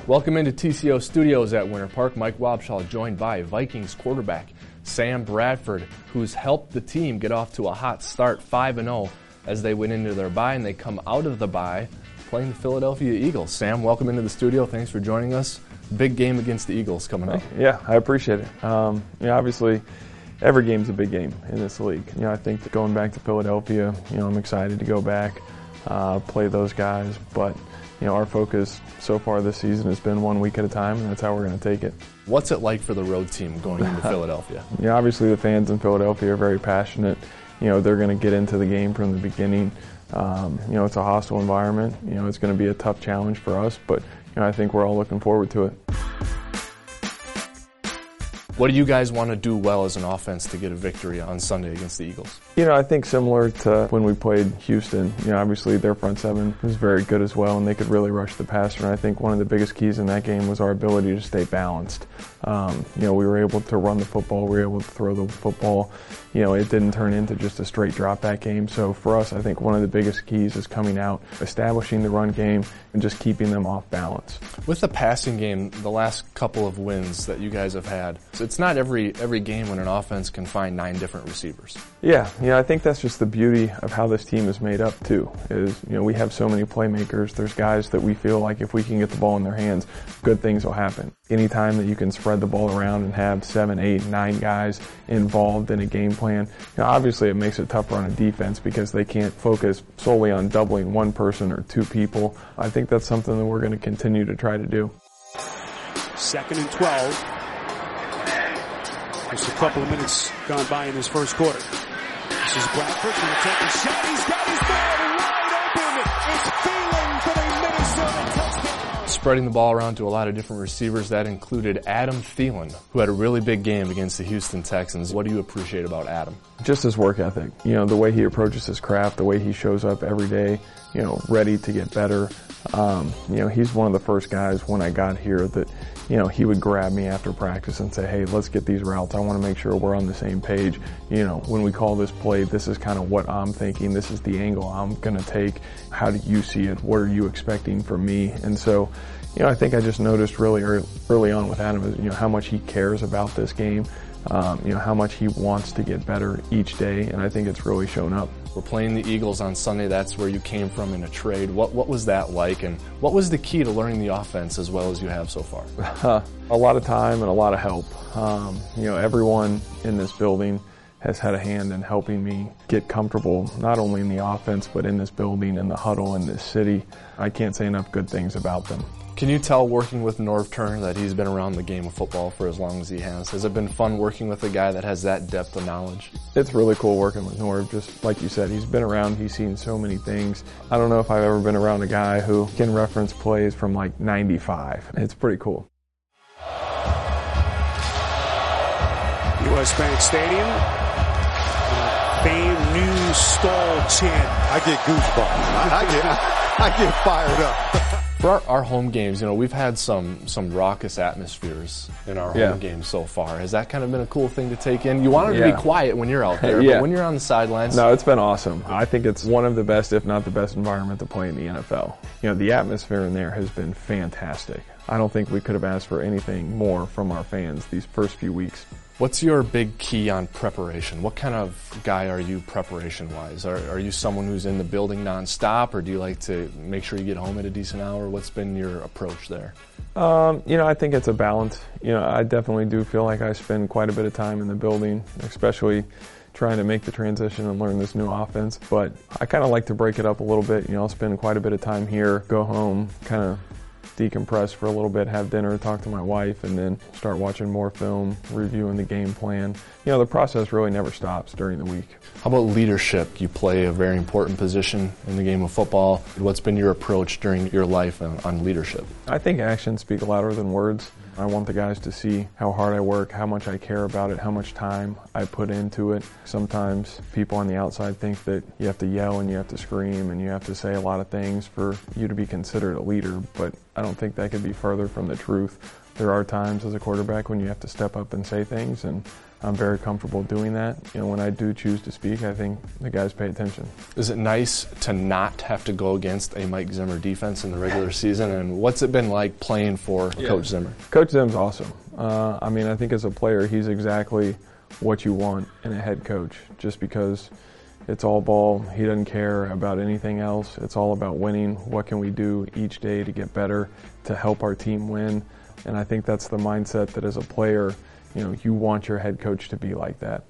Welcome into TCO Studios at Winter Park. Mike Wobschall joined by Vikings quarterback Sam Bradford, who's helped the team get off to a hot start, 5-0, as they went into their bye, and they come out of the bye playing the Philadelphia Eagles. Sam, welcome into the studio. Thanks for joining us. Big game against the Eagles coming up. Yeah, I appreciate it. Obviously, every game's a big game in this league. I think that going back to Philadelphia, I'm excited to go back, play those guys, but our focus so far this season has been 1 week at a time, and that's how we're going to take it. What's it like for the road team going into Philadelphia? Obviously the fans in Philadelphia are very passionate. They're going to get into the game from the beginning. It's a hostile environment. It's going to be a tough challenge for us, but I think we're all looking forward to it. What do you guys want to do well as an offense to get a victory on Sunday against the Eagles? I think similar to when we played Houston, obviously their front seven was very good as well, and they could really rush the passer. And I think one of the biggest keys in that game was our ability to stay balanced. We were able to run the football, we were able to throw the football. It didn't turn into just a straight drop back game. So for us, I think one of the biggest keys is coming out, establishing the run game, and just keeping them off balance. With the passing game, the last couple of wins that you guys have had, it's not every game when an offense can find 9 different receivers. Yeah, I think that's just the beauty of how this team is made up too, is, we have so many playmakers. There's guys that we feel like if we can get the ball in their hands, good things will happen. Anytime that you can spread the ball around and have 7, 8, 9 guys involved in a game plan, obviously it makes it tougher on a defense because they can't focus solely on doubling one person or 2 people. I think that's something that we're going to continue to try to do. 2nd and 12. Just a couple of minutes gone by in this first quarter. This is Bradford going to take a shot. He's got his man wide open. It's Thielen for the Minnesota touchdown. Spreading the ball around to a lot of different receivers. That included Adam Thielen, who had a really big game against the Houston Texans. What do you appreciate about Adam? Just his work ethic. The way he approaches his craft, the way he shows up every day, ready to get better. He's one of the first guys when I got here that, he would grab me after practice and say, hey, let's get these routes. I want to make sure we're on the same page. When we call this play, this is kind of what I'm thinking. This is the angle I'm going to take. How do you see it? What are you expecting from me? And so, I think I just noticed really early on with Adam is, how much he cares about this game, how much he wants to get better each day. And I think it's really shown up. We're playing the Eagles on Sunday. That's where you came from in a trade. What was that like, and what was the key to learning the offense as well as you have so far? A lot of time and a lot of help. Everyone in this building has had a hand in helping me get comfortable, not only in the offense, but in this building, in the huddle, in this city. I can't say enough good things about them. Can you tell working with Norv Turner that he's been around the game of football for as long as he has? Has it been fun working with a guy that has that depth of knowledge? It's really cool working with Norv. Just like you said, he's been around, he's seen so many things. I don't know if I've ever been around a guy who can reference plays from like 95. It's pretty cool. U.S. Bank Stadium. Fame new stall chant. I get goosebumps. I get fired up. For our home games, we've had some raucous atmospheres in our home games so far. Has that kind of been a cool thing to take in? You want it to be quiet when you're out there, but when you're on the sidelines... No, it's been awesome. I think it's one of the best, if not the best environment to play in the NFL. The atmosphere in there has been fantastic. I don't think we could have asked for anything more from our fans these first few weeks. What's your big key on preparation? What kind of guy are you preparation-wise? Are you someone who's in the building nonstop, or do you like to make sure you get home at a decent hour? What's been your approach there? I think it's a balance. I definitely do feel like I spend quite a bit of time in the building, especially trying to make the transition and learn this new offense. But I kind of like to break it up a little bit. I'll spend quite a bit of time here, go home, kind of decompress for a little bit, have dinner, talk to my wife, and then start watching more film, reviewing the game plan. The process really never stops during the week. How about leadership? You play a very important position in the game of football. What's been your approach during your life on leadership? I think actions speak louder than words. I want the guys to see how hard I work, how much I care about it, how much time I put into it. Sometimes people on the outside think that you have to yell and you have to scream and you have to say a lot of things for you to be considered a leader, but I don't think that could be further from the truth. There are times as a quarterback when you have to step up and say things, and I'm very comfortable doing that. When I do choose to speak, I think the guys pay attention. Is it nice to not have to go against a Mike Zimmer defense in the regular season? And what's it been like playing for Coach Zimmer? Coach Zimmer's awesome. I think as a player, he's exactly what you want in a head coach, just because it's all ball. He doesn't care about anything else. It's all about winning. What can we do each day to get better, to help our team win? And I think that's the mindset that as a player, you want your head coach to be like that.